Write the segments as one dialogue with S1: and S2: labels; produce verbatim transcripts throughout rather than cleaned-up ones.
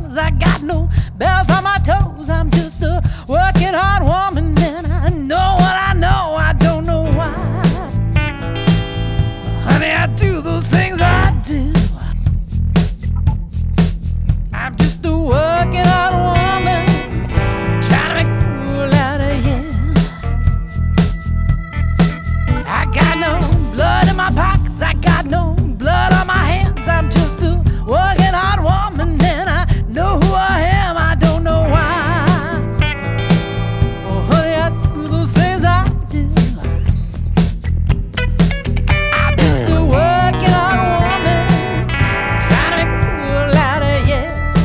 S1: cause I got no bells on my toes. I'm just a working hard woman, and I know what I know. I don't know why, honey, I do those things I do. I'm just a working hard woman, trying to make a fool out of you. I got no blood in my pockets, I got no blood on my hands. I'm just a working hard woman, and I know who I am. I don't know why. Oh, honey, I do those things I do. I'm just a working hard woman, trying to make a fool out of you.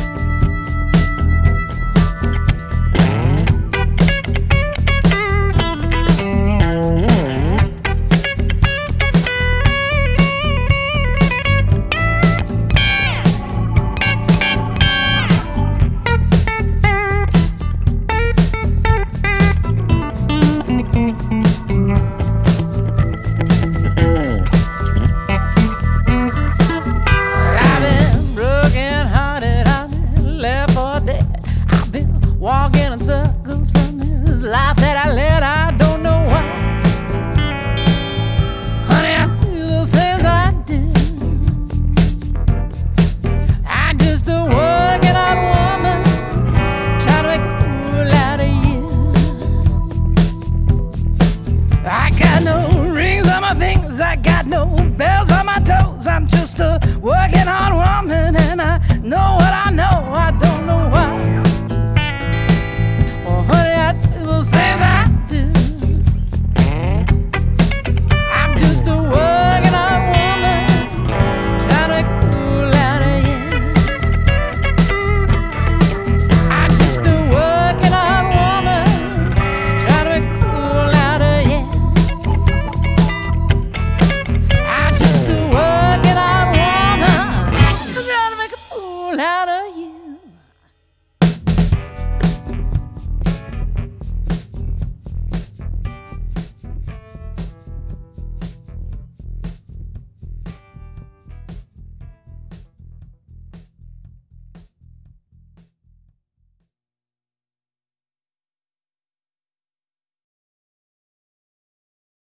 S1: I've been broken hearted, I've been left for dead. I've been walking in circles from this life that I led.